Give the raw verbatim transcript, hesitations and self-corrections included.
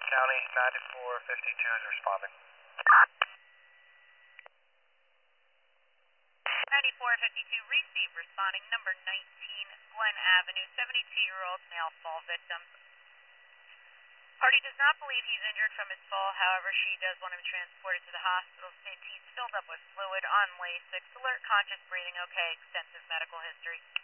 County ninety-four fifty-two is responding. ninety-four fifty-two, receive, responding, number nineteen Glen Avenue, seventy-two-year-old male fall victim. Party does not believe he's injured from his fall, however, she does want him transported to the hospital. States he's filled up with fluid, on Lasix, alert, conscious, breathing okay, extensive medical history.